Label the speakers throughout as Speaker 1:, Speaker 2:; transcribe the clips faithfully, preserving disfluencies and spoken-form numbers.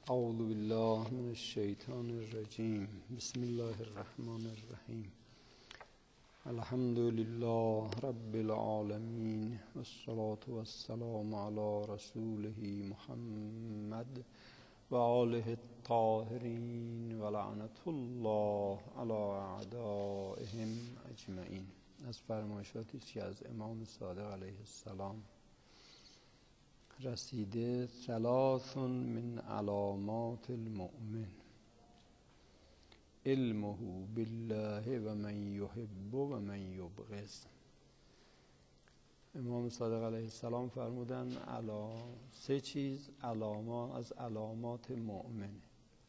Speaker 1: اعوذ بالله من الشیطان الرجیم. بسم الله الرحمن الرحیم. الحمد لله رب العالمین والصلاة والسلام علی رسوله محمد و آله الطاهرین و لعنت الله علی اعدائهم اجمعین. از فرمایشاتی که از امام صادق علیه السلام رسیده: ثلاث من علامات المؤمن علمه بالله و من یحب و من یبغض. امام صادق علیه السلام فرمودن علا سه چیز علامات از علامات مؤمنه.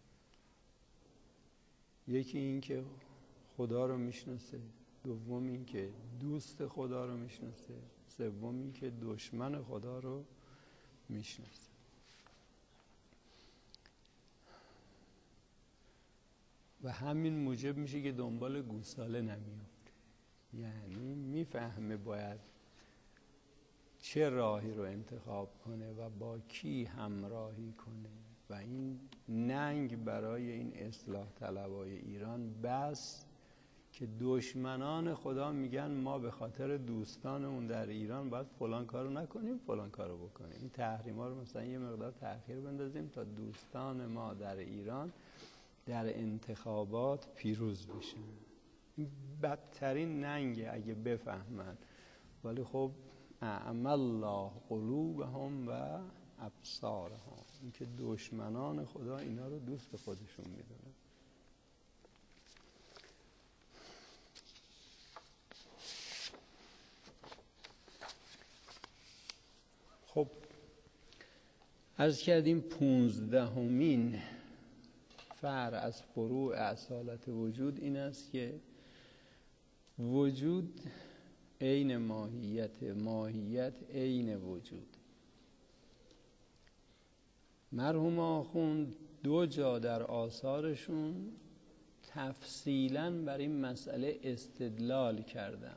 Speaker 1: یکی این که خدا رو میشناسه، دوم این که دوست خدا رو میشناسه، سوم این که دشمن خدا رو میشناسه. و همین موجب میشه که دنبال گوساله نمیافته، یعنی میفهمه باید چه راهی رو انتخاب کنه و با کی همراهی کنه. و این ننگ برای این اصلاح طلبای ایران بس که دشمنان خدا میگن ما به خاطر دوستانمون در ایران باید فلان کارو نکنیم فلان کارو بکنیم. این تحریما رو مثلا یه مقدار تأخیر بندازیم تا دوستان ما در ایران در انتخابات پیروز بشن. این بدترین ننگه اگه بفهمن. ولی خب اعمی الله قلوبهم و ابصارهم، این که دشمنان خدا اینا رو دوست خودشون میدونن. خب عرض کردیم پونزدهمین فرع از فروع اصالت وجود این است که وجود عین ماهیت، ماهیت عین وجود. مرحوم آخوند دو جا در آثارشون تفصیلاً بر این مسئله استدلال کردن.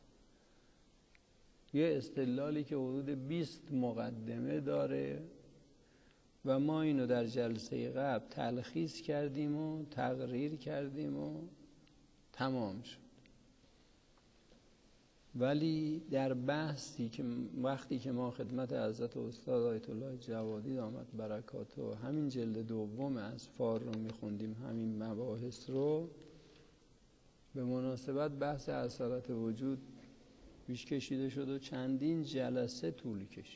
Speaker 1: یه استدلالی که حدود بیست مقدمه داره و ما اینو در جلسه قبل تلخیص کردیم و تقریر کردیم و تمام شد. ولی در بحثی که وقتی که ما خدمت حضرت استاد آیت الله جوادی دامت برکاته همین جلد دوم اسفار رو میخوندیم، همین مباحث رو به مناسبت بحث اصالت وجود پیش کشیده شد و چندین جلسه طول کشید.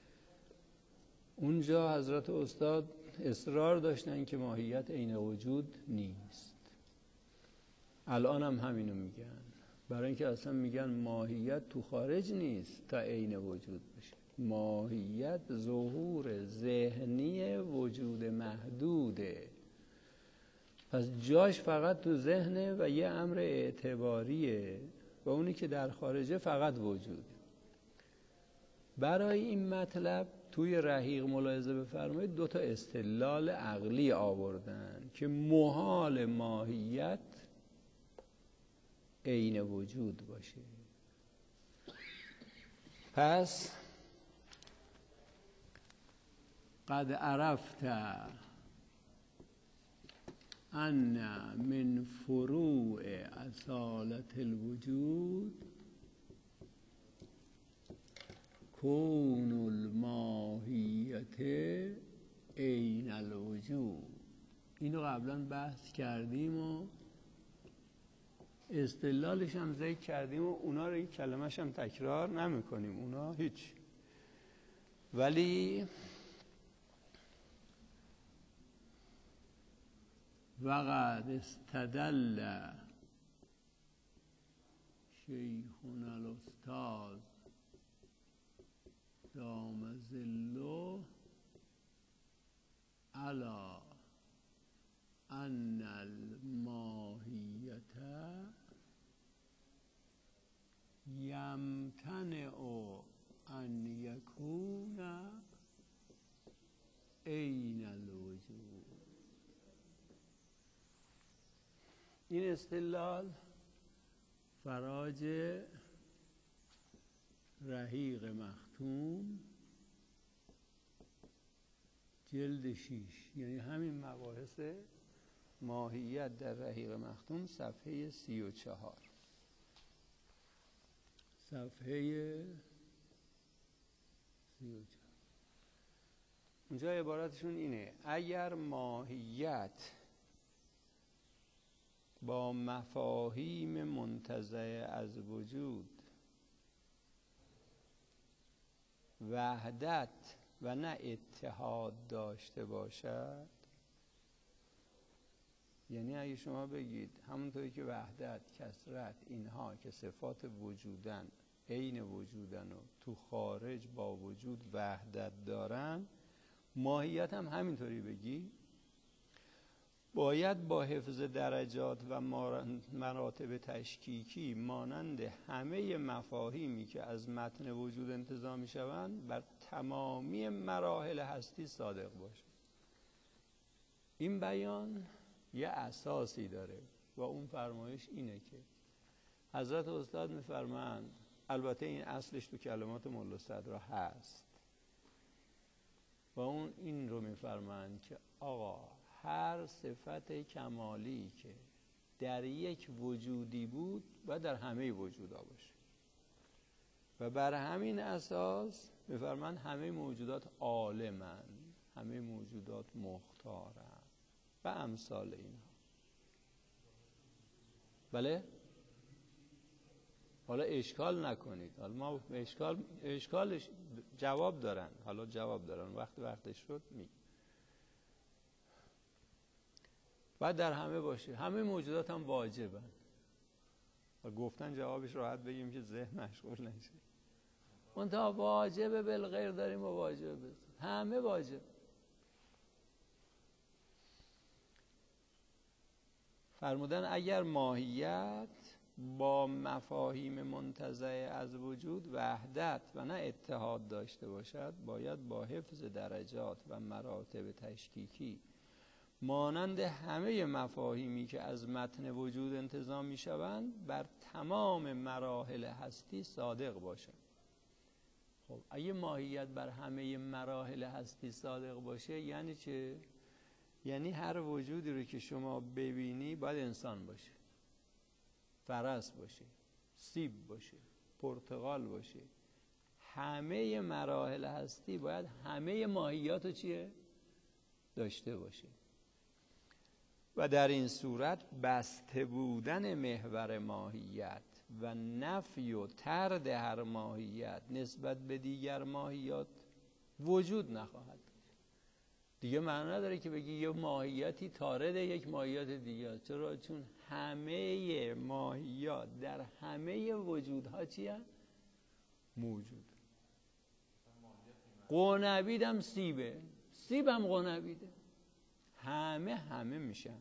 Speaker 1: اونجا حضرت استاد اصرار داشتن که ماهیت عین وجود نیست. الان هم همینو میگن، برای اینکه اصلا میگن ماهیت تو خارج نیست تا عین وجود بشه. ماهیت ظهور ذهنی وجود محدوده، پس جاش فقط تو ذهنه و یه امر اعتباریه و اونی که در خارجه فقط وجود. برای این مطلب توی رحیق ملاحظه بفرمایید دو تا استدلال عقلی آوردن که محال ماهیت عین وجود باشه. پس قد عرفت ان من فروع اصالت الوجود کون الماهیت عین الوجود. اینو قبلا بحث کردیم و استدلالش هم ذکر کردیم و اونا رو یک کلمش هم تکرار نمی کنیم، اونا هیچ. ولی وقد استدل شیخنا الاستاذ دام ظله علی ان الماهیت یمتنع ان یکون عین الوجود. این استدلال فراج رحیق مختوم جلد شیش، یعنی همین مباحث ماهیت در رحیق مختوم، صفحه سی و چهار. صفحه سی و چهار. اونجا عبارتشون اینه: اگر ماهیت با مفاهیم منتزع از وجود وحدت و نه اتحاد داشته باشد، یعنی اگه شما بگید همونطوری که وحدت، کثرت، اینها که صفات وجودن، عین وجودن و تو خارج با وجود وحدت دارن، ماهیت هم همینطوری بگی، باید با حفظ درجات و مراتب تشکیکی مانند همه مفاهیمی که از متن وجود انتزاع می شوند بر تمامی مراحل هستی صادق باشد. این بیان یه اساسی داره و اون فرمایش اینه که حضرت استاد میفرمایند، البته این اصلش تو کلمات مولا صدرا هست، و اون این رو میفرمایند که آقا هر صفت کمالی که در یک وجودی بود و در همه وجودا باشه، و بر همین اساس میفرمایند همه موجودات عالمن، همه موجودات مختارن و امثال اینها. بله؟ حالا اشکال نکنید، حالا ما اشکال اشکالش جواب دارن، حالا جواب دارن، وقت وقتش شد می بعد در همه باشه، همه موجودات هم واجبن. و گفتن جوابش راحت بگیم که ذهن مشغول نشه. منتها واجب بالغیر داریم و واجب بزن. همه واجب. فرمودن اگر ماهیت با مفاهیم منتزع از وجود وحدت و نه اتحاد داشته باشد، باید با حفظ درجات و مراتب تشکیکی مانند همه مفاهیمی که از متن وجود انتزاع می شوند بر تمام مراحل هستی صادق باشد. خب اگه ماهیت بر همه مراحل هستی صادق باشه یعنی چه؟ یعنی هر وجودی رو که شما ببینی باید انسان باشه، فرس باشه، سیب باشه، پرتقال باشه. همه مراحل هستی باید همه ماهیات رو چیه؟ داشته باشه. و در این صورت بسته بودن محور ماهیت و نفی و طرد هر ماهیت نسبت به دیگر ماهیات وجود نخواهد. دیگه معنی نداره که بگی یه ماهیتی طارد یک ماهیت دیگه. چرا؟ چون همه ماهیات در همه وجودها چیه؟ موجود. قونبید هم سیبه، سیب هم قونبیده، همه همه میشن.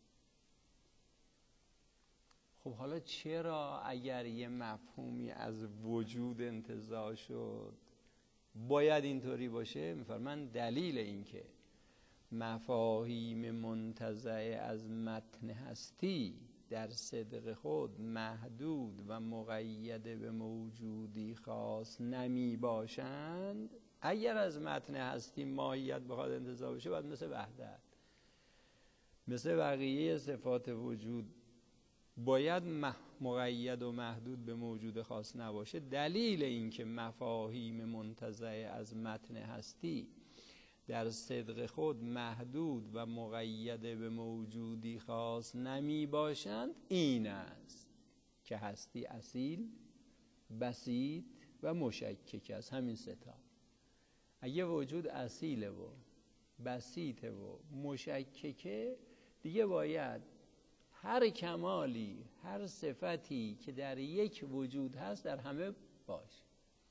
Speaker 1: خب حالا چرا اگر یه مفهومی از وجود انتزاع شد باید اینطوری باشه؟ میفرمان دلیل این که مفاهیم منتزع از متن هستی در صدق خود محدود و مقید به موجودی خاص نمی باشند. اگر از متن هستی ماهیت بخواد انتزاع بشه باید مثل وحدت، مثل بقیه صفات وجود باید مقید و محدود به موجود خاص نباشه. دلیل این که مفاهیم منتزع از متن هستی در صدق خود محدود و مقید به موجودی خاص نمی باشند این است که هستی اصیل، بسیط و مشکک است. همین سه تا. اگه وجود اصیله و بسیطه و مشککه، دیگه باید هر کمالی، هر صفتی که در یک وجود هست در همه باشه.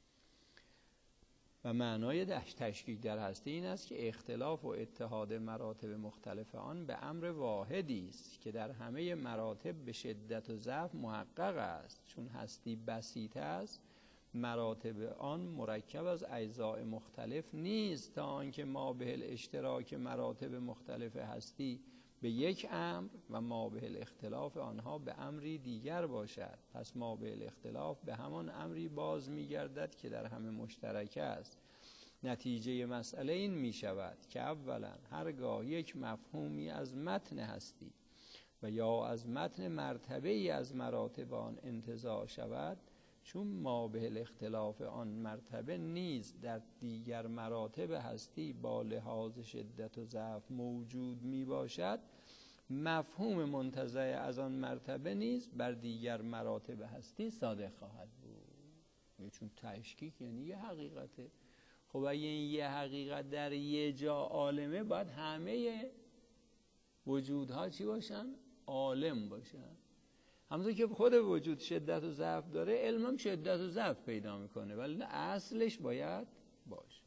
Speaker 1: و معنای تشکیک در هستی این است که اختلاف و اتحاد مراتب مختلف آن به امر واحدی است که در همه مراتب به شدت و ضعف محقق است. چون هستی بسیط است، مراتب آن مرکب از اجزاء مختلف نیست تا آنکه ما به الاشتراک مراتب مختلف هستی به یک امر و ما به الاختلاف آنها به امری دیگر باشد. پس ما به الاختلاف به همان امری باز می‌گردد که در همه مشترک است نتیجه مسئله این می شود که اولا هرگاه یک مفهومی از متن هستی و یا از متن مرتبه ای از مراتب آن انتزاع شود، چون ما به الاختلاف آن مرتبه نیز در دیگر مراتب هستی با لحاظ شدت و ضعف موجود می باشد، مفهوم منتزع از آن مرتبه نیز بر دیگر مراتب هستی صادق خواهد بود. چون تشکیک یعنی یه حقیقته. خب اگه این یه حقیقت در یه جا عالمه، باید همه وجودها چی باشن؟ عالم باشن. همونطور که خود وجود شدت و ضعف داره، علم هم شدت و ضعف پیدا میکنه، ولی اصلش باید باشه.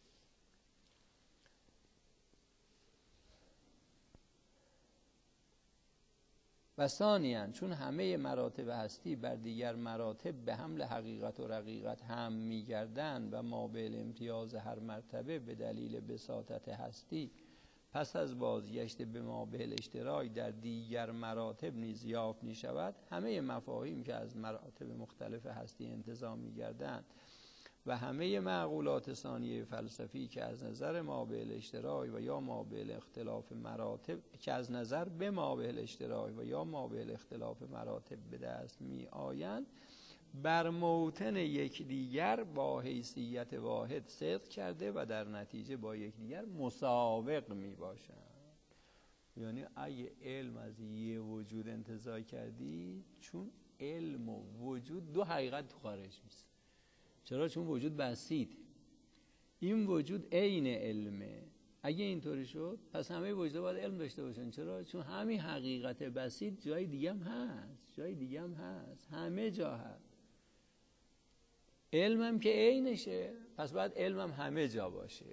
Speaker 1: و ثانیاً چون همه مراتب هستی بر دیگر مراتب به حمل حقیقت و رقیقت هم میگردند و ما به امتیاز هر مرتبه به دلیل بساطت هستی پس از بازگشت به ما به الاشتراک در دیگر مراتب نیز یافت می شود، همه مفاهیم که از مراتب مختلف هستی انتزاع می گردند و همه معقولات ثانیه فلسفی که از نظر ما به الاشتراک و یا ما به اختلاف مراتب که از نظر به ما به الاشتراک و یا ما به اختلاف مراتب به دست می آیند، بر موطن یکدیگر با حیثیت واحد صدق کرده و در نتیجه با یکدیگر مساوق می باشند. یعنی اگه علم از یه وجود انتزاع کردی، چون علم و وجود دو حقیقت تو خارج میشه. چرا؟ چون وجود بسیطه. این وجود عین علمه. اگه اینطوری شد پس همه وجود باید علم داشته باشن. چرا؟ چون همین حقیقت بسیط جای دیگه هم هست، جای دیگه هم هست، همه جا هست. علمم که عینشه، پس باید علمم همه جا باشه.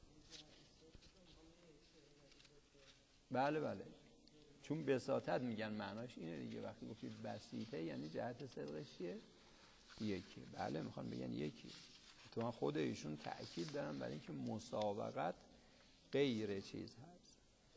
Speaker 1: بله بله، چون بساطت میگن معناش اینه دیگه. وقتی گفتید بسیطه یعنی جهت صدقش چیه؟ یکی. بله، میخوان بگن یکی. تو خود ایشون تأکید دارن برای اینکه مساوقت غیر چیز هست.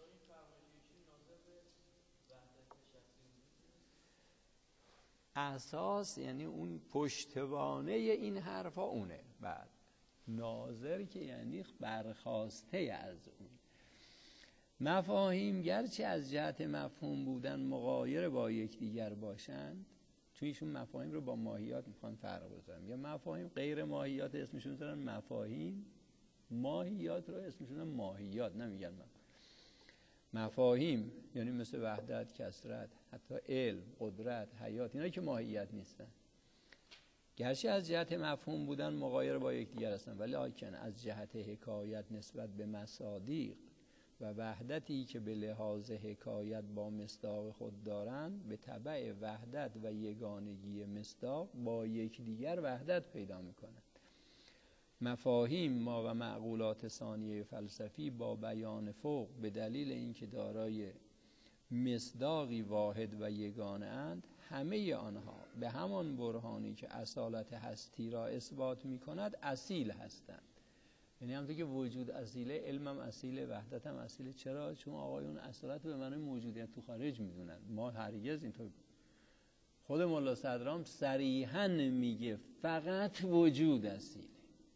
Speaker 1: اساس یعنی اون پشتوانه این حرفا اونه. بعد ناظر که یعنی برخاسته از اون. مفاهیم گرچه از جهت مفهوم بودن مغایر با یکدیگر باشند، چون ایشون مفاهیم رو با ماهیات میخوان فرق بذارن، یا مفاهیم غیر ماهیات اسمشون میذارن مفاهیم، ماهیات رو اسمشون ماهیات نمیگن. مفاهیم یعنی مثل وحدت، کثرت، حتی علم، قدرت، حیات، اینا که ماهیت نیستن، گرچه از جهت مفهوم بودن مغایر با یکدیگر هستن، ولی آکن از جهت حکایت نسبت به مصادیق و وحدتی که به لحاظ حکایت با مصداق خود دارند، به تبع وحدت و یگانگی مصداق با یکدیگر وحدت پیدا میکنند. مفاهیم ما و معقولات ثانیه فلسفی با بیان فوق به دلیل اینکه دارای مصداقی واحد و یگانه اند، همه آنها به همان برهانی که اصالت هستی را اثبات می کند اصیل هستند. یعنی همونطور که وجود اصیله، علمم اصیله، وحدتم اصیله. چرا؟ چون آقایون اصالت به معنی موجودیت تو خارج میدونن، ما هرگز اینطور. خود ملا صدرام صریحاً میگه فقط وجود اصیله،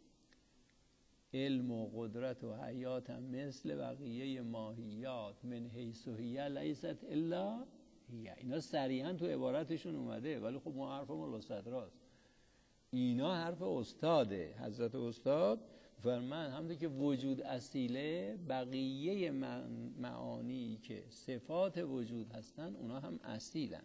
Speaker 1: علم و قدرت و حیات هم مثل بقیه ماهیات من حیث هی لیست الا هی. اینا صریحاً تو عبارتشون اومده، ولی خب ما حرف ملا صدراست، اینا حرف استاده. حضرت استاد فرمان همونطور که وجود اصیله، بقیه معانی که صفات وجود هستن اونا هم اصیلن.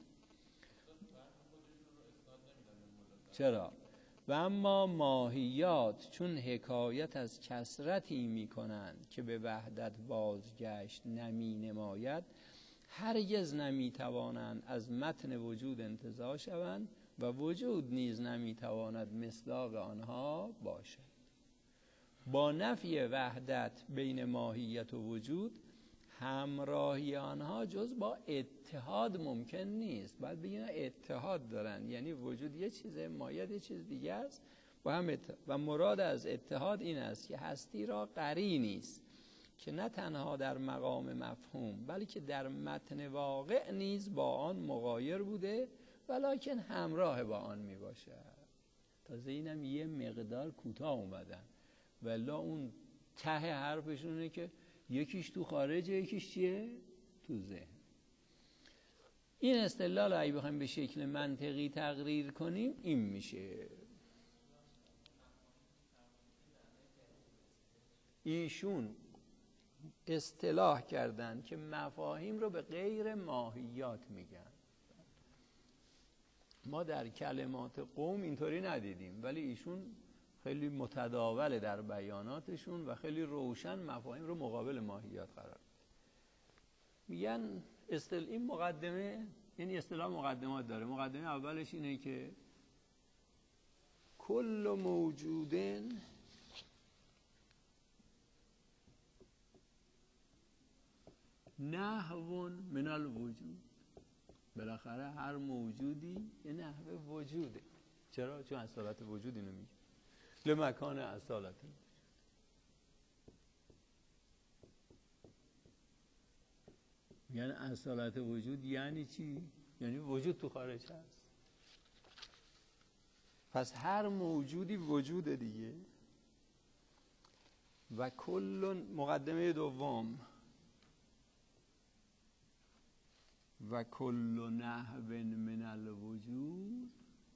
Speaker 1: چرا؟ و اما ماهیات چون حکایت از کثرتی می کنند که به وحدت بازگشت نمی نماید، هرگز نمی توانند از متن وجود انتزاع شوند و وجود نیز نمی تواند مصداق آنها باشد. با نفی وحدت بین ماهیت و وجود، همراهی آنها جز با اتحاد ممکن نیست. باید بگیم اتحاد دارن، یعنی وجود یه چیزه، ماهیت یه چیز دیگه است، با هم اتحاد. و مراد از اتحاد این است که هستی را قرینی است که نه تنها در مقام مفهوم بلکه در متن واقع نیز با آن مغایر بوده ولکن همراه با آن می باشد. تازه اینم یه مقدار کوتاه اومدن. ولا اون ته حرفشونه که یکیش تو خارجه یکیش چیه؟ تو ذهن. این استدلال رو اگه بخوایم به شکل منطقی تقریر کنیم این میشه. ایشون اصطلاح کردن که مفاهیم رو به غیر ماهیات میگن. ما در کلمات قوم اینطوری ندیدیم، ولی ایشون خیلی متداوله در بیاناتشون و خیلی روشن مفاهیم رو مقابل ماهیات قرار میگن. استل این مقدمه، یعنی اصطلاح مقدمات داره. مقدمه اولش اینه که کل موجودن نحو من الوجود. بالاخره هر موجودی یه نحوه وجوده. چرا؟ چون اصالت وجود اینو میگه. لمکان اصالت. یعنی اصالت وجود یعنی چی؟ یعنی وجود تو خارج هست. پس هر موجودی وجوده دیگه. و کل، مقدمه دوم، و کل نحو من الوجود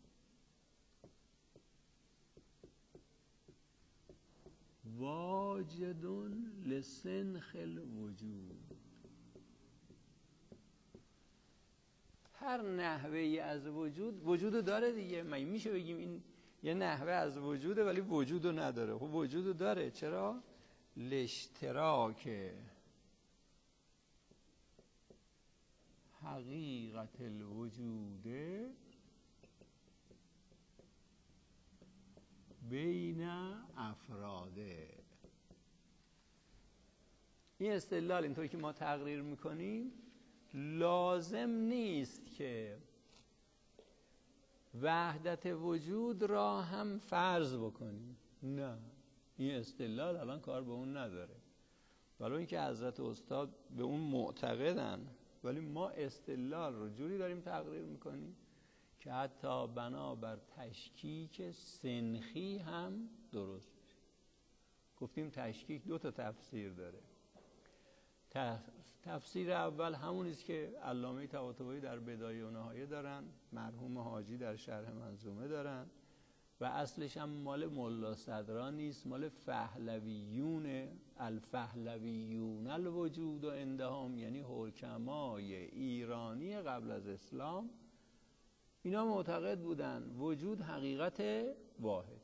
Speaker 1: واجد لسنخ الوجود. هر نحوهی از وجود وجودو داره دیگه. مگه میشه بگیم این یه نحوه از وجوده ولی وجودو نداره؟ خب وجودو داره. چرا؟ لاشتراک حقیقت الوجود بین افراده. این استدلال اینطوری که ما تقریر میکنیم لازم نیست که وحدت وجود را هم فرض بکنیم. نه، این استدلال الان کار به اون نداره. ولی اینکه حضرت استاد به اون معتقدن، ولی ما استدلال رو جوری داریم تقریر میکنیم که حتی بنابر تشکیک سنخی هم درست بشه. گفتیم تشکیک دو تا تفسیر داره. تفسیر اول همونیست که علامه طباطبایی در بدایه و نهایه دارن، مرحوم حاجی در شرح منظومه دارن، و اصلش هم مال ملا صدرا نیست، مال فهلویون. الفهلویون الوجود و عندهم، یعنی حکمای ایرانی قبل از اسلام. اینا معتقد بودن وجود حقیقت واحد.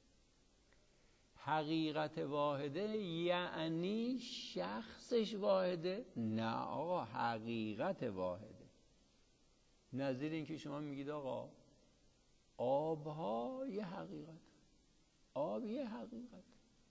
Speaker 1: حقیقت واحده یعنی شخصش واحده؟ نه آقا، حقیقت واحده. نظیر این که شما میگید آقا آبها یه حقیقت، آب یه حقیقت.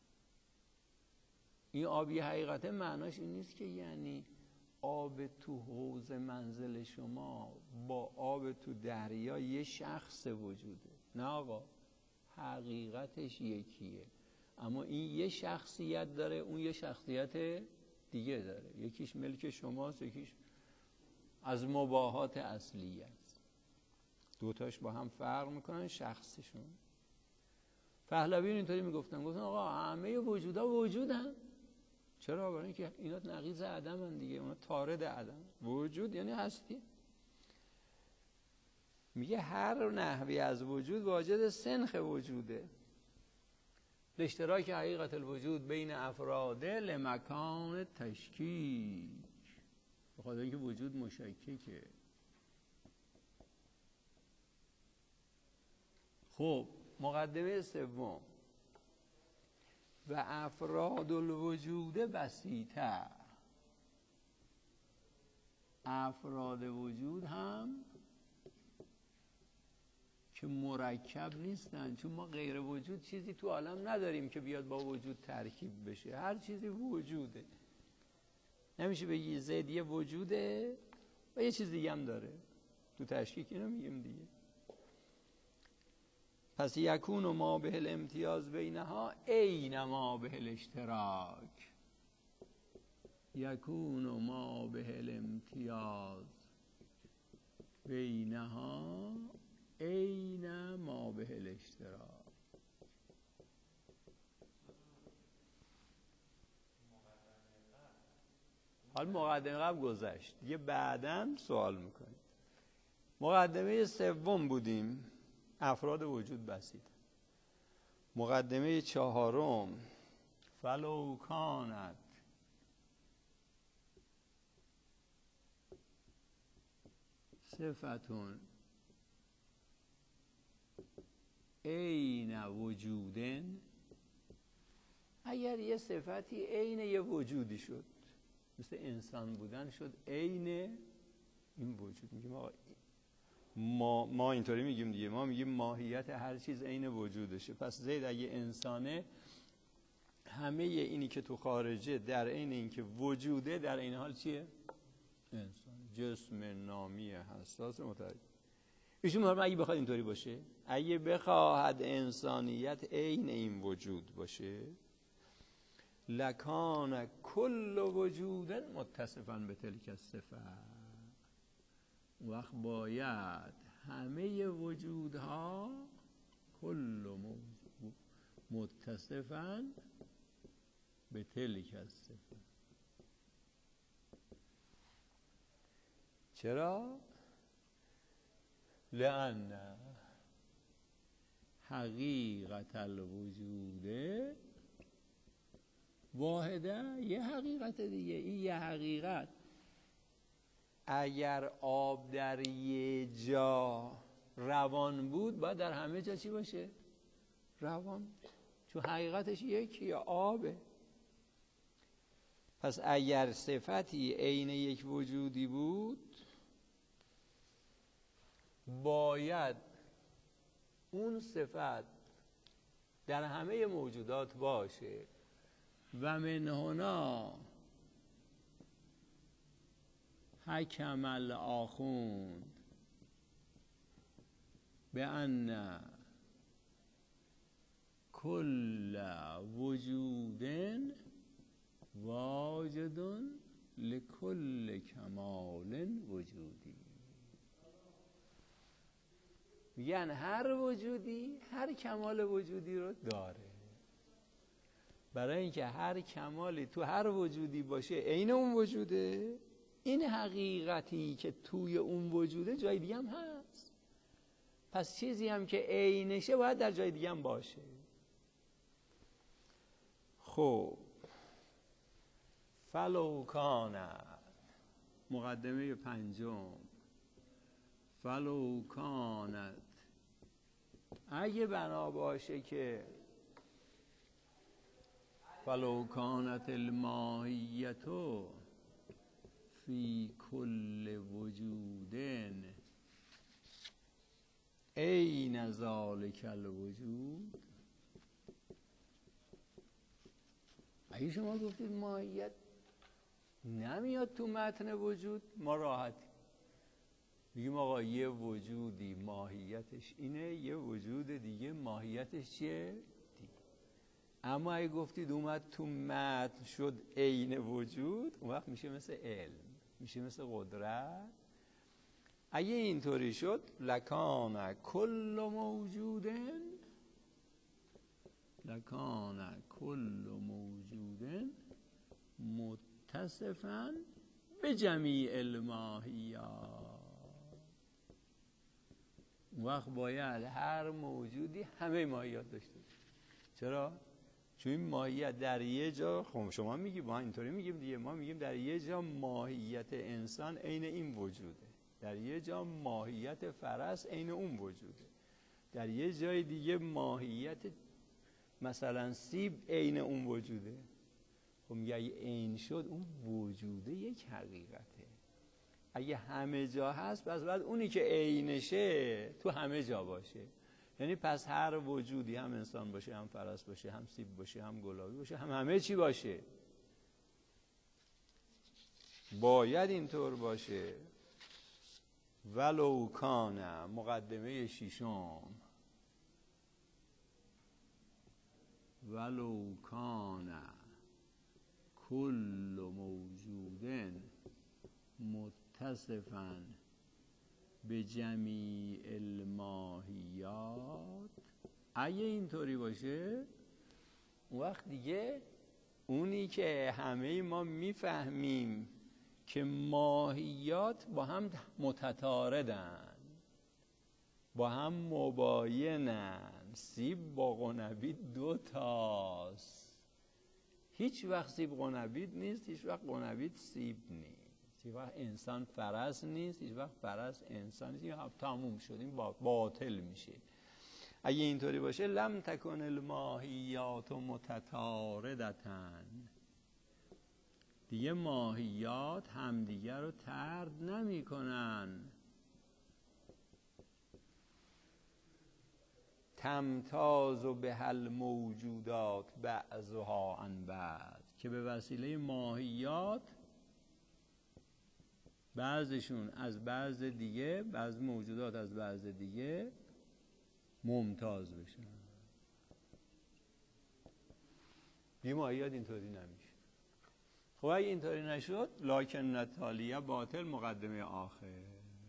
Speaker 1: این آب یه حقیقت معناش این نیست که یعنی آب تو حوض منزل شما با آب تو دریا یه شخص وجوده. نه آقا، حقیقتش یکیه، اما این یه شخصیت داره، اون یه شخصیت دیگه داره. یکیش ملک شماست، یکیش از مباحات اصلیه است. دوتاش با هم فرق میکنن شخصشون. پهلویون اینطوری میگفتن، گفتن آقا همه وجودا وجودن. چرا؟ برای اینکه اینا نقیض عدمن دیگه، اونا طارد عدم. وجود یعنی هستی. میگه هر نحوی از وجود واجد سنخ وجوده. اشتراک حقیقت الوجود بین افراده لمکان تشکیک. بخاطر اینکه وجود مشککه. خب مقدمه سوم، و افراد الوجود بسیطه. افراد وجود هم که مرکب نیستن، چون ما غیر وجود چیزی تو عالم نداریم که بیاد با وجود ترکیب بشه. هر چیزی وجوده. نمیشه بگی زید یه وجوده و یه چیز دیگه هم داره. تو تشکیک اینو میگیم دیگه. پس یکون و ما به الامتیاز بینها عین ما به الاشتراک. یکون و ما به الامتیاز بینها عین ما به الاشتراک. حال مقدمه قبل گذشت، دیگه بعداً سوال میکنیم. مقدمه سوم بودیم، افراد وجود بسیط. مقدمه چهارم، فلو کانت صفتون عین وجودن، اگر یه صفتی عین یه وجودی شد، مثل انسان بودن شد عین این وجود، میگیم آقا ما ما اینطوری میگیم دیگه، ما میگیم ماهیت هر چیز عین وجودشه. پس زید اگه انسانه، همه اینی که تو خارجه در عین این که وجوده، در این حال چیه؟ انسان، جسم نامی حساس متحرک. ایشون میگه اگه بخواد اینطوری باشه، اگه بخواهد انسانیت عین این وجود باشه، لکان کل وجود متصفا به تلک الصفه، وقت باید همه وجودها کل موجود متصفا به تلک الصفه. چرا؟ لأن حقیقت الوجود واحده، یه حقیقت دیگه. این یه حقیقت اگر آب در یه جا روان بود، باید در همه جا چی باشه؟ روان، چون حقیقتش یکی آبه. پس اگر صفتی عین یک وجودی بود، باید اون صفت در همه موجودات باشه. و من هنا حکم الآخوند به ان کل وجود واجد لکل کمال وجودی. میگن هر وجودی هر کمال وجودی رو داره. برای اینکه هر کمالی تو هر وجودی باشه عین اون وجوده، این حقیقتی که توی اون وجوده جای دیگه هم هست. پس چیزی هم که عینشه باید در جای دیگه هم باشه. خب فلو کانت، مقدمه پنجم، فلو کانت، اگه بنا باشه که فلو کانت الماهیتو فی کل وجودن عین ذالک الوجود، اگه شما گفتید ماهیت نمیاد تو متن وجود، ما راحتیم، میگیم آقا یه وجودی ماهیتش اینه، یه وجود دیگه ماهیتش چیه؟ دیگه. اما اگه گفتید اومد تو متن شد عین وجود، اون وقت میشه مثل علم، میشه مثل قدرت. اگه اینطوری شد لکان کل موجودن، لکان کل موجودن متصفاً به جمیع الماهیات. وقت باید هر موجودی همه ماهیات داشته باشه. چرا؟ چون این ماهیت در یه جا، خب شما میگی ما اینطوری میگیم دیگه، ما میگیم در یه جا ماهیت انسان عین این وجوده، در یه جا ماهیت فرس عین اون وجوده، در یه جای دیگه ماهیت مثلا سیب عین اون وجوده. خب میگه اگه عین شد اون وجوده یک حقیقته. اگه همه جا هست پس باید اونی که عینشه تو همه جا باشه. یعنی پس هر وجودی، هم انسان باشه، هم فرس باشه، هم سیب باشه، هم گلابی باشه، هم همه چی باشه، باید اینطور باشه. ولو کان، مقدمه ششم، ولو کان کل موجود متصفاً به جمیع الماهیات، اگه اینطوری باشه اون وقت دیگه اونی که همه ما میفهمیم که ماهیات با هم متتاردن، با هم مباینن. سیب با قنبید دو تاست، هیچ وقت سیب قنبید نیست، هیچ وقت قنبید سیب نیست، هیچ وقت انسان فرس نیست، هیچ وقت فرس انسان نیست. این تموم شد، این باطل میشه. اگه اینطوری باشه لم تکن الماهیات متتاردتن، دیگه ماهیات همدیگر رو طرد نمی کنن. تمتاز به هل موجودات بعضها عن بعض، که به وسیله ماهیات بعضشون از بعض دیگه، بعض موجودات از بعض دیگه ممتاز بشن. دیگه ماهیات اینطوری نمیشه. خب اگه اینطوری نشد، لکن التالیه باطل مقدمه آخر.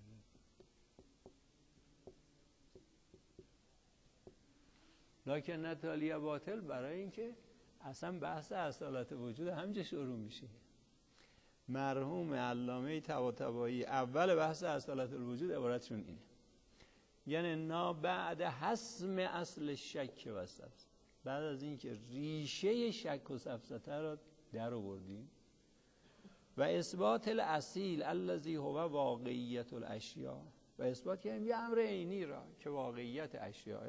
Speaker 1: لکن التالیه باطل برای اینکه اصلا بحث اصالت وجود همینجا شروع میشه. مرحوم علامه طباطبایی اول بحث اصالت الوجود عبارتشون اینه، یعنی نا بعد حسم اصل شک و سفسطه، بعد از اینکه ریشه شک و سفسطه را در آوردیم و اثبات الاصیل الذی هو واقعیت الاشیاء، و اثبات کردیم یه امر عینی را که واقعیت اشیاء،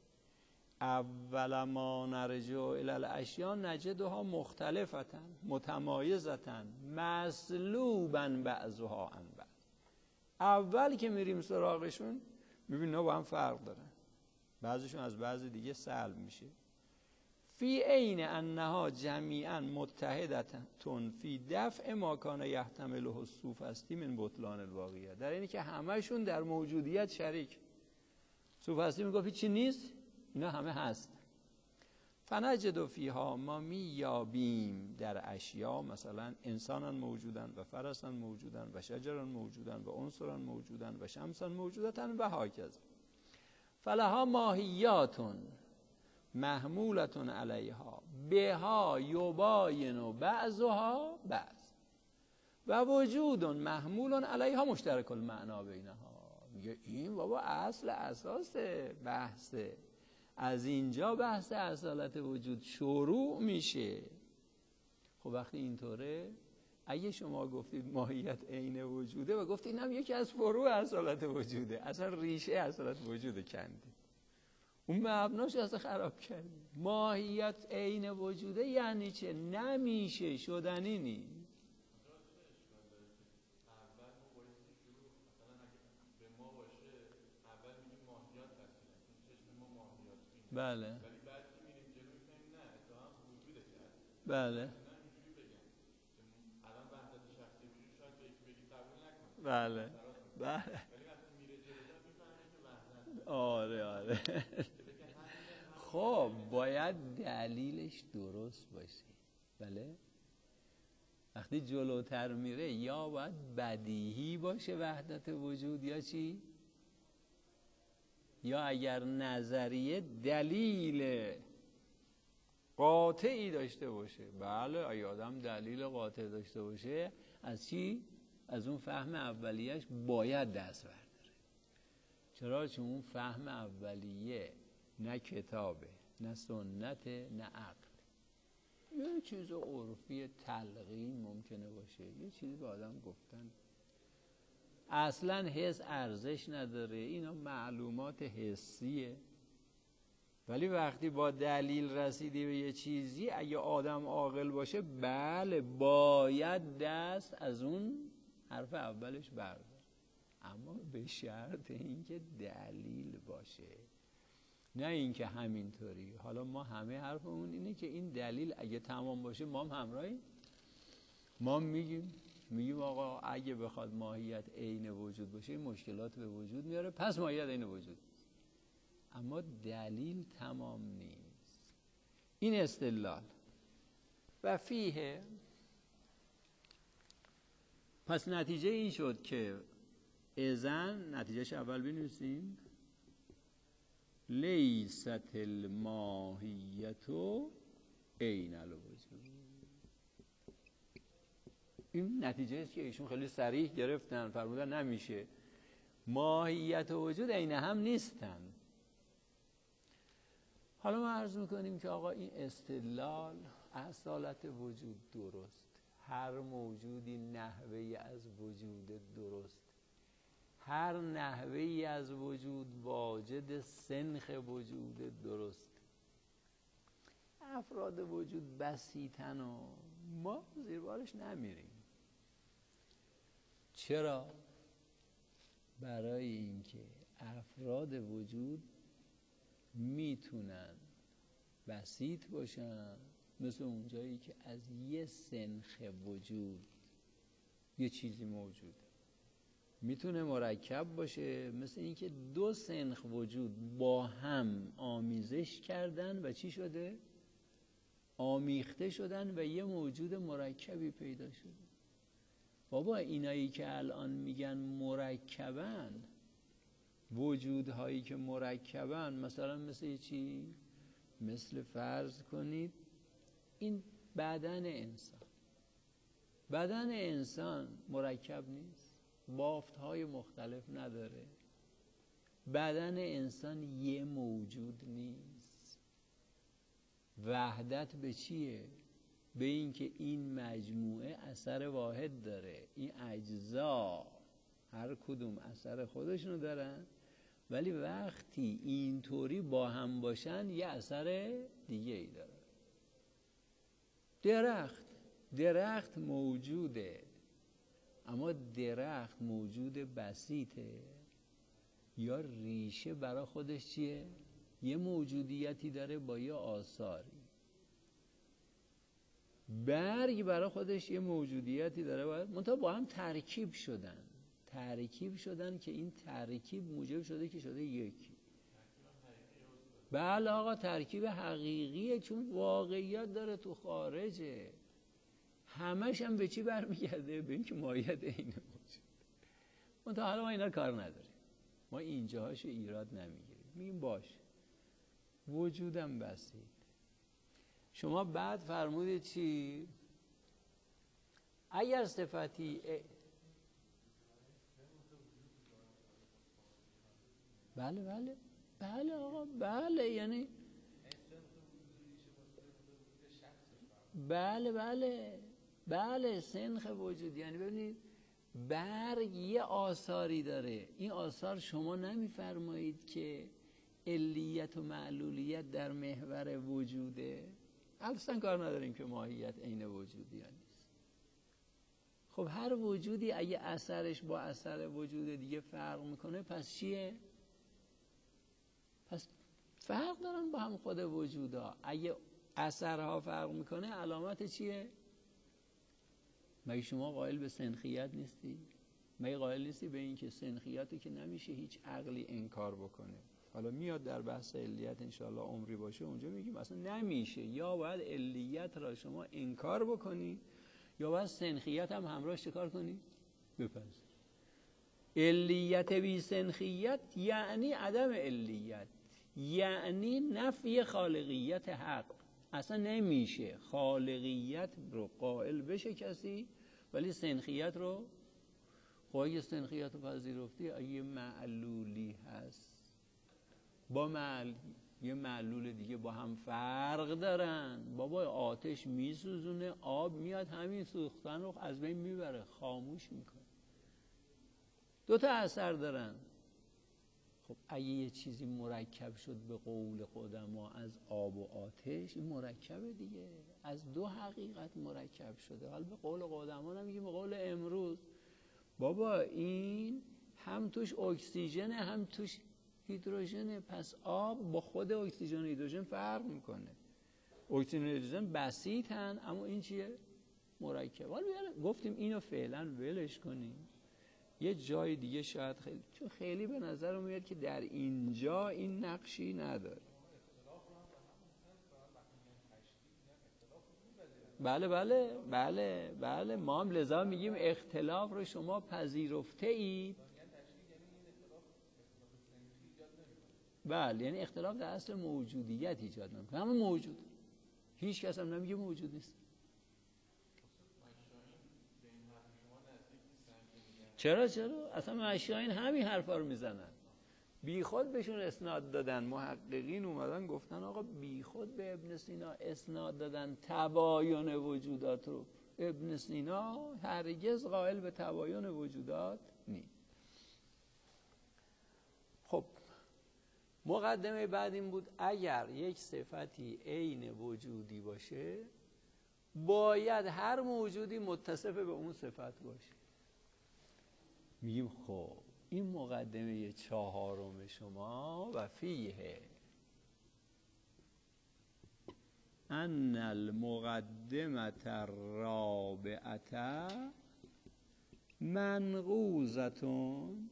Speaker 1: اول ما نرجع الی الاشیاء نجدها مختلفتا متمایزتا مسلوبا بعضها عن بعض. اول که میریم سراغشون میبینیم اینا با هم فرق دارن، بعضیشون از بعض دیگه سلب میشه. فی عین انها جمیعا متحدتون فی دفع ما کان یحتمله السوفسطی من بطلان الواقعیت، در اینی که همهشون در موجودیت شریک. سوفسطی میگفت چی نیست، اینا همه هست. فنجد فیها، ما میابیم در اشیا، مثلا انسانان موجودن و فرسان موجودن و شجران موجودن و عنصران موجودن و شمسان موجودتن و هاکذا. فلها ماهیاتون محمولتون علیها بها یباین بعضها بعض و وجود محمول علیها مشترک المعنا بینها. میگه این بابا اصل اساس بحثه، از اینجا بحث اصالت وجود شروع میشه. خب وقتی اینطوره، اگه شما گفتید ماهیت عین وجوده و گفتید اینم یکی از فروع اصالت وجوده، اصلا ریشه اصالت وجود کندید، اون مبناش اصلا خراب کردید. ماهیت عین وجوده یعنی چه؟ نمیشه، شدنی نیست. بله ولی بعد که میریم جلو میفهمیم نه اتفاقا وجودش هست. بله الان وحدت شخصی وجود شاید به یکی بگی قبول نکنه. بله بله ولی وقتی میره جلوتر میفهمه که وحدت. آره آره خب باید دلیلش درست باشه. بله وقتی جلوتر میره یا باید بدیهی باشه وحدت وجود یا چی؟ یا اگر نظریه دلیل قاطعی داشته باشه. بله اگه آدم دلیل قاطع داشته باشه از چی؟ از اون فهم اولیه‌اش باید دست برداره. چرا؟ چون اون فهم اولیه نه کتابه نه سنت نه عقل، یه چیز عرفی تلقین ممکنه باشه، یه چیزی به آدم گفتن، اصلا حس ارزش نداره، اینا معلومات حسیه. ولی وقتی با دلیل رسیدی به یه چیزی، اگه آدم عاقل باشه بله باید دست از اون حرف اولش بردار، اما به شرط اینکه دلیل باشه، نه اینکه همینطوری. حالا ما همه حرفمون اینه که این دلیل اگه تمام باشه ما هم همراهیم. ما میگیم میگیم آقا اگه بخواد ماهیت عین وجود باشه این مشکلات به وجود میاره، پس ماهیت عین وجود، اما دلیل تمام نیست. این استدلال و فیه. پس نتیجه این شد که اذن، نتیجهش اول بنویسیم، لیست الماهیت عین الوجود. این نتیجه است که ایشون خیلی صریح گرفتن، فرمودن نمیشه. ماهیت و وجود عین هم نیستن. حالا ما عرض میکنیم که آقا این استدلال اصالت وجود درست، هر موجودی نحوهی از وجود درست، هر نحوهی از وجود واجد سنخ وجود درست. افراد وجود بسیطن و ما زیر بارش نمیریم. چرا؟ برای اینکه افراد وجود میتونن بسیط باشن، مثل اونجایی که از یه سنخ وجود یه چیزی موجوده. میتونه مرکب باشه، مثل اینکه دو سنخ وجود با هم آمیزش کردن و چی شده؟ آمیخته شدن و یه موجود مرکبی پیدا شده. بابا اینایی که الان میگن مرکبن، وجودهایی که مرکبن، مثلا مثل چی؟ مثل فرض کنید این بدن انسان. بدن انسان مرکب نیست، بافتهای مختلف نداره. بدن انسان یه موجود نیست. وحدت به چیه؟ به این که این مجموعه اثر واحد داره. این اجزا هر کدوم اثر خودشونو دارن، ولی وقتی اینطوری با هم باشن یه اثر دیگه ای داره. درخت درخت موجوده، اما درخت موجود بسیطه یا ریشه برای خودش چیه؟ یه موجودیتی داره با یه آثاری. برگ برای خودش یه موجودیتی داره، منتها با هم ترکیب شدن ترکیب شدن که این ترکیب موجب شده که شده یکی. بله آقا ترکیب حقیقیه، چون واقعیت داره تو خارجه. همش هم به چی برمیگرده؟ به این که ماهیت عین موجود. منتها حالا ما اینا کار نداریم، ما اینجاهاشو ایراد نمیگیریم، میگیم باشه وجودم بسیط. شما بعد فرمودید چی؟ اگر صفتی بله بله بله آقا بله، یعنی بله بله بله سنخ وجود. یعنی ببینید برگ یه آثاری داره، این آثار شما نمیفرمایید که علیت و معلولیت در محور وجوده؟ اصلا کار نداریم که ماهیت عین وجودی یا نیست. خب هر وجودی اگه اثرش با اثر وجود دیگه فرق میکنه پس چیه؟ پس فرق دارن با هم خود وجودا. اگه اثرها فرق میکنه علامت چیه؟ مگه شما قائل به سنخیت نیستی؟ مگه قائل نیستی به این که سنخیتی که نمیشه هیچ عقلی انکار بکنه؟ حالا میاد در بحث علیت انشاءالله عمری باشه اونجا میگیم اصلا نمیشه، یا باید علیت را شما انکار بکنی یا باید سنخیت هم همراهش چه کار کنی؟ بپذیر. علیت بی سنخیت یعنی عدم علیت، یعنی نفی خالقیت حق. اصلا نمیشه خالقیت رو قائل بشه کسی ولی سنخیت رو، خب اگه سنخیت رو پذیرفتی، اگه معلولی هست با معل... یه معلول دیگه با هم فرق دارن. بابا آتش میسوزونه، آب میاد همین سوختن رو از بین میبره، خاموش میکنه. دو تا اثر دارن. خب اگه یه چیزی مرکب شد به قول قدما از آب و آتش، این مرکبه دیگه، از دو حقیقت مرکب شده. حالا به قول قدما نمیگیم، به قول امروز بابا این هم توش اکسیژن هم توش هیدروژن، پس آب با خود اکسیژن و هیدروژن فرق میکنه. اکسیژن و هیدروژن بسیطن اما این چیه؟ مرکب. حالا گفتیم اینو فعلا ولش کنیم، یه جای دیگه شاید خیلی، چون خیلی به نظر میاد که در اینجا این نقشی نداره. بله بله بله بله ما هم لذا میگیم اختلاف رو شما پذیرفته اید. بله یعنی اختلاف در اصل موجودیت ایجاد نمیکنه، همه موجود، هیچ کس هم نمیگه موجود نیست. چرا چرا اصلا مشایخ همین حرفا رو میزنن، بی خود بهشون اسناد دادن. محققین اومدن گفتن آقا بی خود به ابن سینا اسناد دادن تباین وجودات رو. ابن سینا هرگز قائل به تباین وجودات نیست. خب مقدمه بعد این بود اگر یک صفتی عین وجودی باشه باید هر موجودی متصف به اون صفت باشه. میگیم خب این مقدمه چهارم شما و فیه ان المقدمه الرابعه منقوضتون.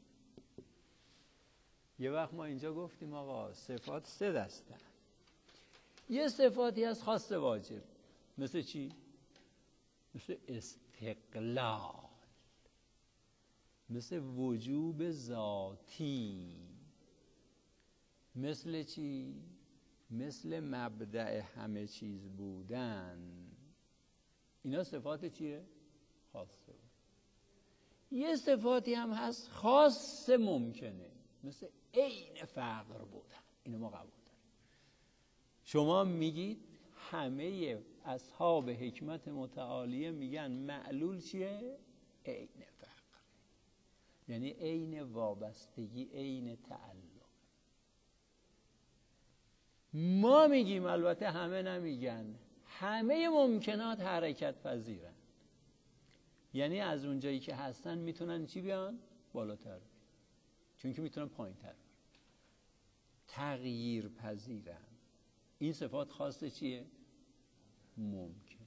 Speaker 1: یه وقت ما اینجا گفتیم آقا صفات سه دستن. یه صفاتی از خاص واجب، مثل چی؟ مثل استقلال، مثل وجوب ذاتی، مثل چی؟ مثل مبدأ همه چیز بودن. اینا صفات چیه؟ خاصه. یه صفاتی هم هست خاص ممکنه، مثل عین فقر بودن. اینو ما قبول داریم. شما میگید همه اصحاب حکمت متعالیه میگن معلول چیه؟ عین فقر، یعنی عین وابستگی، عین تعلق. ما میگیم البته همه نمیگن، همه ممکنات حرکت پذیرن، یعنی از اونجایی که هستن میتونن چی بیان؟ بالاتر بیان، چون که میتونن پایین تر بیان. تغییر پذیرن. این صفات خاصه چیه؟ ممکن.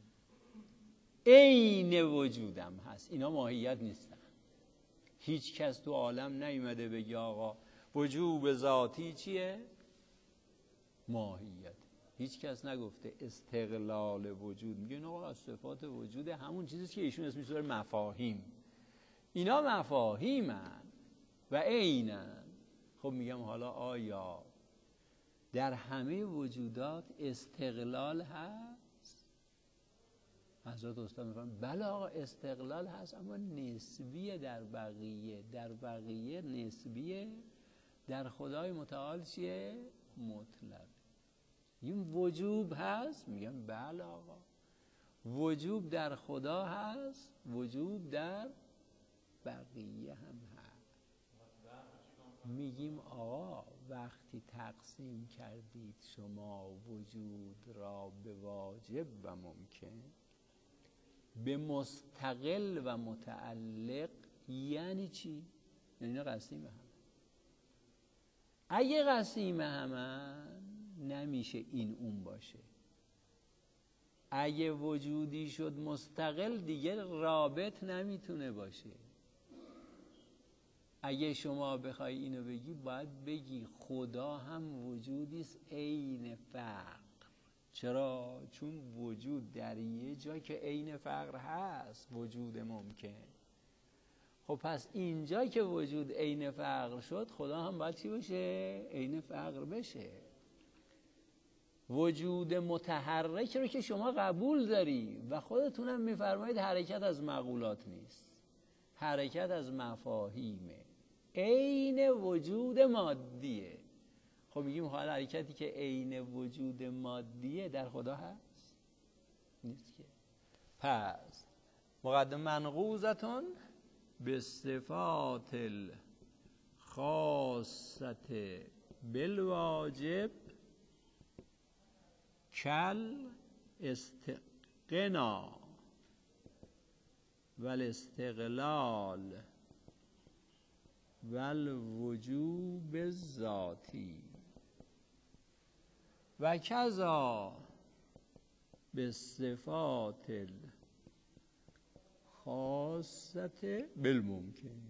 Speaker 1: عین وجودم هست. اینا ماهیت نیستن. هیچ کس تو عالم نیومده بگه آقا وجوب ذاتی چیه؟ ماهیت. هیچ کس نگفته استقلال وجود. میگن آقا از صفات وجود همون چیزی که ایشون اسمش داره مفاهیم. اینا مفاهیمن و عینن. خب میگم حالا آیا در همه وجودات استقلال هست؟ حضرت استاد میفرمایند بله آقا استقلال هست، اما نسبیه. در بقیه در بقیه نسبیه، در خدای متعال چیه؟ مطلق. این وجوب هست؟ میگم بله آقا وجوب در خدا هست، وجوب در بقیه هم هست. میگیم آقا وقتی تقسیم کردید شما وجود را به واجب و ممکن، به مستقل و متعلق، یعنی چی؟ یعنی قسیم هم. اگه قسیم همن نمیشه این اون باشه. اگه وجودی شد مستقل دیگه رابط نمیتونه باشه. اگه شما بخوای اینو بگی باید بگی خدا هم وجودیست عین فقر. چرا؟ چون وجود در یه جا که عین فقر هست وجود ممکن. خب پس اینجا که وجود عین فقر شد خدا هم باید چی بشه؟ عین فقر بشه. وجود متحرک رو که شما قبول داری و خودتونم میفرمایید حرکت از مقولات نیست، حرکت از مفاهیمه، عین وجود مادیه. خب میگیم حالا حرکتی که عین وجود مادیه در خدا هست؟ نیست که. پس مقدم منقوضتون به صفات الخاصه بالواجب کل استقنا والاستقلال والوجوب الذاتی و کذا به صفات الخاصه بالممکن.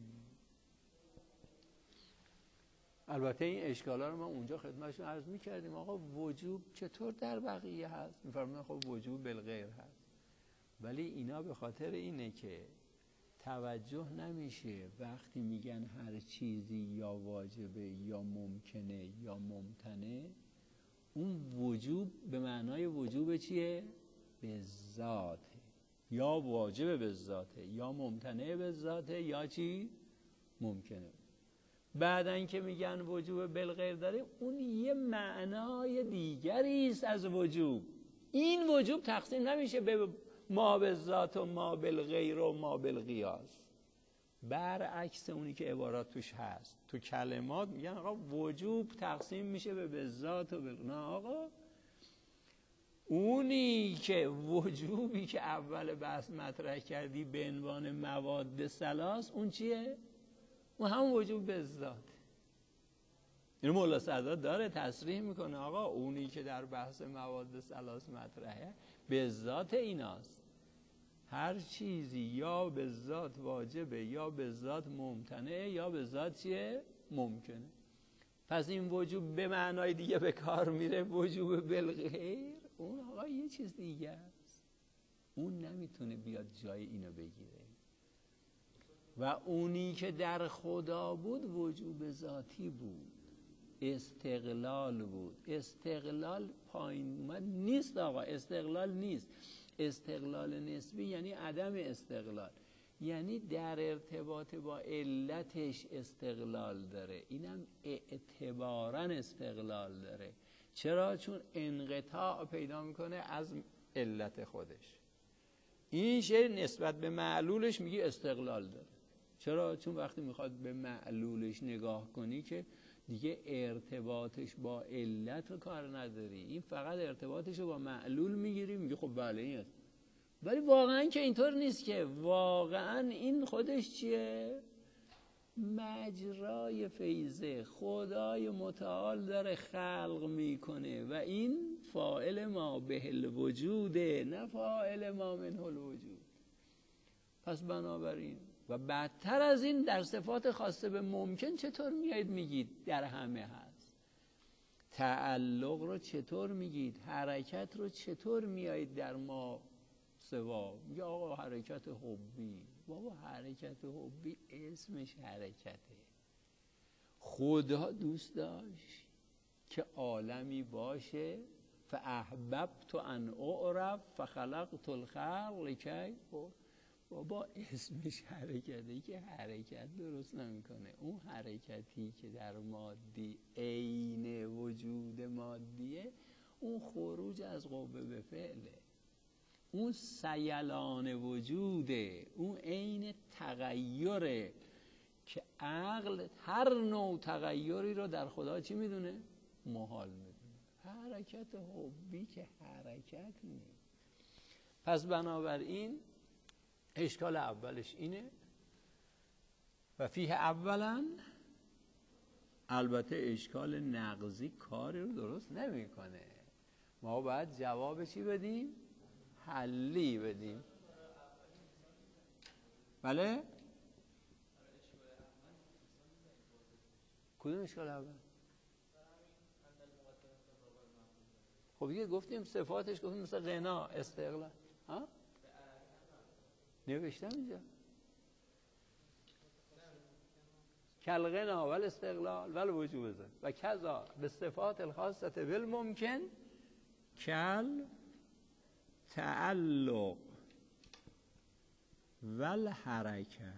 Speaker 1: البته این اشکالا رو ما اونجا خدمتشون عرض می‌کردیم. آقا وجوب چطور در بقیه هست؟ می‌فرمایند خب وجوب بالغیر هست. ولی اینا به خاطر اینه که توجه نمیشه وقتی میگن هر چیزی یا واجبه یا ممکنه یا ممتنه، اون وجوب به معنای وجوب چیه؟ به ذاته. یا واجب به ذاته، یا ممتنع به ذاته، یا چی؟ ممکنه. بعدن که میگن وجوب بالغیر داره، اون یه معنای دیگری است از وجوب. این وجوب تقسیم نمیشه به ما بالذات و ما بالغیر و ما بالقیاس، برعکس اونی که عبارات توش هست. تو کلمات میگن آقا وجوب تقسیم میشه به بالذات و بالغیر. نه آقا، اونی که وجوبی که اول بحث مطرح کردی به عنوان مواد ثلاث، اون چیه؟ اون همون وجوب بالذات. اینو مولا سعداد داره تصریح میکنه، آقا اونی که در بحث مواد ثلاث مطرحه به ذات ایناست. هر چیزی یا به ذات واجبه، یا به ذات ممتنعه، یا به ذات چیه؟ ممکنه. پس این وجوب به معنای دیگه به کار میره، وجوب بالغیر. اون آقا یه چیز دیگه است، اون نمیتونه بیاد جای اینو بگیره. و اونی که در خدا بود وجوب ذاتی بود، استقلال بود. استقلال پایین اومد نیست آقا، استقلال نیست. استقلال نسبی یعنی عدم استقلال، یعنی در ارتباط با علتش استقلال داره، اینم اعتباراً استقلال داره. چرا؟ چون انقطاع پیدا میکنه از علت خودش. این شی نسبت به معلولش میگی استقلال داره. چرا؟ چون وقتی میخواد به معلولش نگاه کنی که دیگه ارتباطش با علت رو کار نداری، این فقط ارتباطش رو با معلول میگیری، میگی خب بله این است. ولی واقعا که اینطور نیست، که واقعا این خودش چیه؟ مجرای فیضه خدای متعال داره خلق میکنه و این فاعل ما به الوجوده، نه فاعل ما منه الوجود. پس بنابراین و بدتر از این در صفات خاصه به ممکن چطور میایید میگید در همه هست؟ تعلق رو چطور میگید؟ حرکت رو چطور میایید در ما سوا؟ یا آقا حرکت حبی. بابا حرکت حبی اسمش حرکته. خدا دوست داشت که عالمی باشه، فاحببت ان اعرف فخلقت الخلق لکی. بابا اسمش حرکته که حرکت درست نمیکنه. اون حرکتی که در مادی عین وجود مادیه، اون خروج از قوه به فعله، اون سیلان وجوده، اون عین تغییره که عقل هر نوع تغییری رو در خدا چی میدونه؟ محال میدونه. حرکت حبی که حرکت نیست. پس بنابراین اشکال اولش اینه و فیه اولا، البته اشکال نقضی کاری رو درست نمیکنه. ما باید جواب چی بدیم؟ حلی بدیم. بله؟ کدوم اشکال اول؟ خب دیگه گفتیم صفاتش، گفتیم مثل غنا، استقلال. ها؟ نوشتم اینجا کل غنا ول استقلال ول وجوب ذات و کذا به صفات الخاصه بالممکن کل تعلق ول حرکت.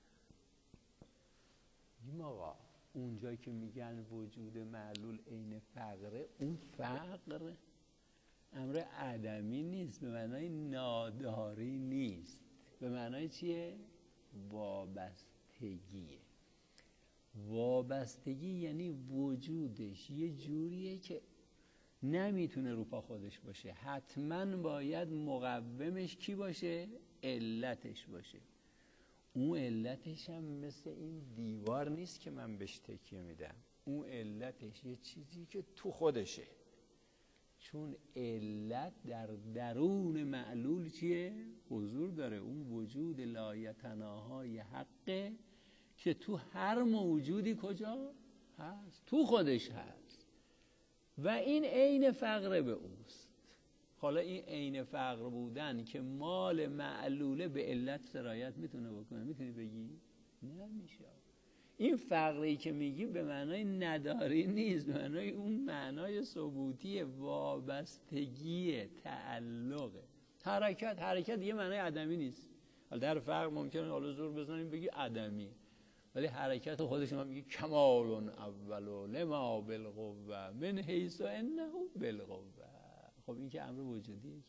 Speaker 1: این آقا اونجا که میگن وجود معلول عین فقره، اون فقر امر عدمی نیست، به معنای ناداری نیست، به معنای چیه؟ وابستگیه. وابستگی یعنی وجودش یه جوریه که نمیتونه رو پا خودش باشه، حتما باید مقومش کی باشه؟ علتش باشه. اون علتش هم مثل این دیوار نیست که من بهش تکیه میدم، اون علتش یه چیزی که تو خودشه، چون علت در درون معلول چیه؟ حضور داره. اون وجود لایتناهای حقه که تو هر موجودی کجا هست؟ تو خودش هست و این عین فقر به اوست. حالا این عین فقر بودن که مال معلوله به علت سرایت میتونه بکنه، میتونی بگی؟ نمیشه. این فقری که میگی به معنای نداری نیست، به معنای اون معنای ثبوتی وابستگی تعلقه. حرکت حرکت یه معنی عدمی نیست. حالا در فرق ممکنه حالا زور بزنیم بگی عدمی، ولی حرکت خودش هم میگه کمال اول لما بالقوه من حیث انه بالقوه. خب این که امر وجودیه.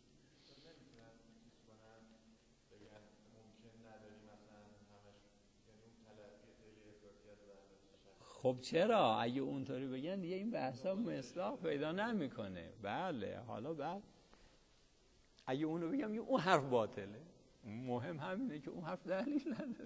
Speaker 1: خب چرا؟ اگه اونطوری بگن دیگه این بحثا مصداق پیدا نمیکنه. بله حالا بعد اگه اونو بگم اون حرف باطله. مهم همینه که اون حرف دلیل نداره.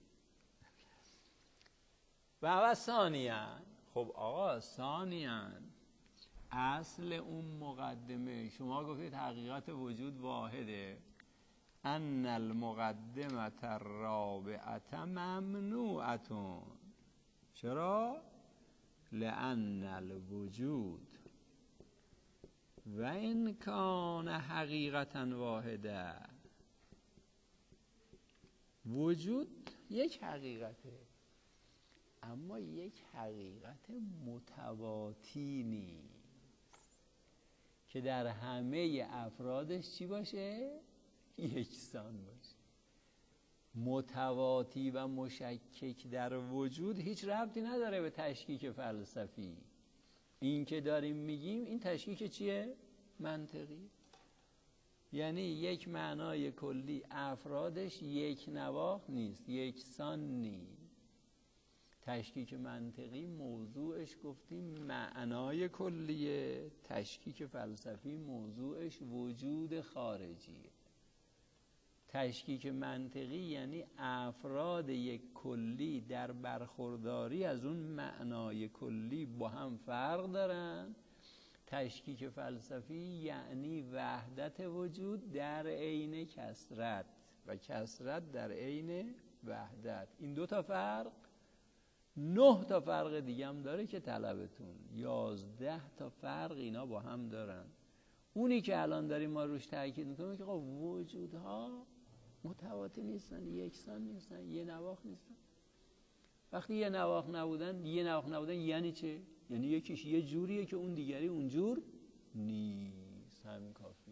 Speaker 1: و ثانیاً، خب آقا ثانیاً اصل اون مقدمه شما گفتید حقیقت وجود واحده، ان المقدمه الرابعه ممنوعه. چرا؟ لأن الوجود و ان کان حقیقتا واحده، وجود یک حقیقته اما یک حقیقت متواتی نیست که در همه افرادش چی باشه؟ یکسان باشه. متواتی و مشکک در وجود هیچ ربطی نداره به تشکیک فلسفی. این که داریم میگیم این تشکیک چیه؟ منطقی. یعنی یک معنای کلی افرادش یک نواخت نیست، یکسان نیست. تشکیک منطقی موضوعش گفتیم معنای کلیه، تشکیک فلسفی موضوعش وجود خارجیه. تشکیک منطقی یعنی افراد یک کلی در برخورداری از اون معنای کلی با هم فرق دارن. تشکیک فلسفی یعنی وحدت وجود در عین کثرت و کثرت در عین وحدت. این دو تا فرق، نه تا فرق دیگه هم داره که طلبتون، یازده تا فرق اینا با هم دارن. اونی که الان داریم ما روش تاکید میکنیم که خب وجودها متواتی نیستن، یکسان نیستن، یه نواخت نیستن. وقتی یه نواخت نبودن، یه نواخت نبودن یعنی چه؟ یعنی یکیش یه جوریه که اون دیگری اونجور نیست. همین کافیه.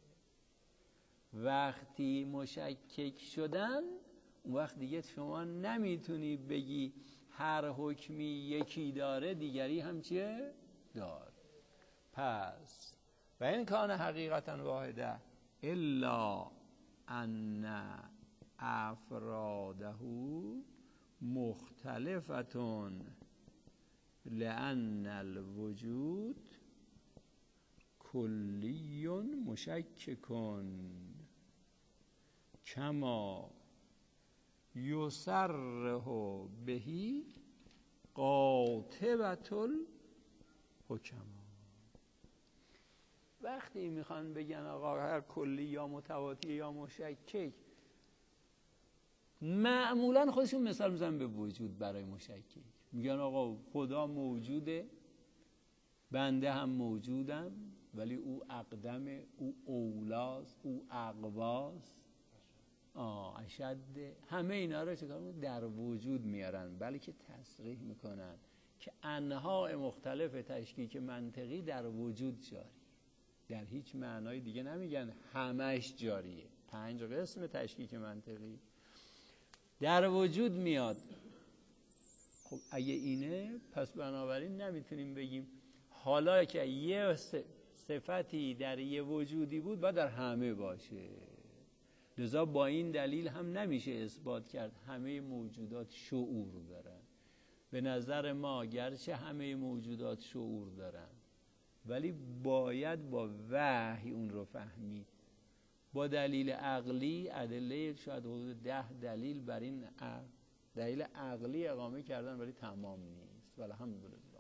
Speaker 1: وقتی مشکک شدن اون وقت دیگه شما نمیتونی بگی هر حکمی یکی داره دیگری هم چیه؟ داره. پس و این کان حقیقتا واحده الا ان افراده مختلفتون لان الوجود کلی مشککون کما یصرح بهی قاطبة الحکما. وقتی میخوان بگن آقا هر کلی یا متواتی یا مشکک، معمولا خودشون مثال میزنن به وجود برای مشکک. میگن آقا خدا موجوده، بنده هم موجودم، ولی او اقدمه، او اولاست، او اقواست، آه اشد. همه اینا رو چکار میکنن؟ در وجود میارن، بلکه تصریح میکنن که انواع مختلف تشکیک منطقی در وجود جاری، در هیچ معنای دیگه نمیگن همش جاریه. پنج قسم تشکیک منطقی در وجود میاد. خب اگه اینه پس بنابراین نمیتونیم بگیم حالا که یه صفتی در یه وجودی بود باید در همه باشه. لذا با این دلیل هم نمیشه اثبات کرد همه موجودات شعور دارن. به نظر ما گرچه همه موجودات شعور دارن ولی باید با وحی اون رو فهمید. با دلیل عقلی، ادله شاید حدود ده دلیل بر این دلیل عقلی اقامه کردن ولی تمام نیست. والحمدلله.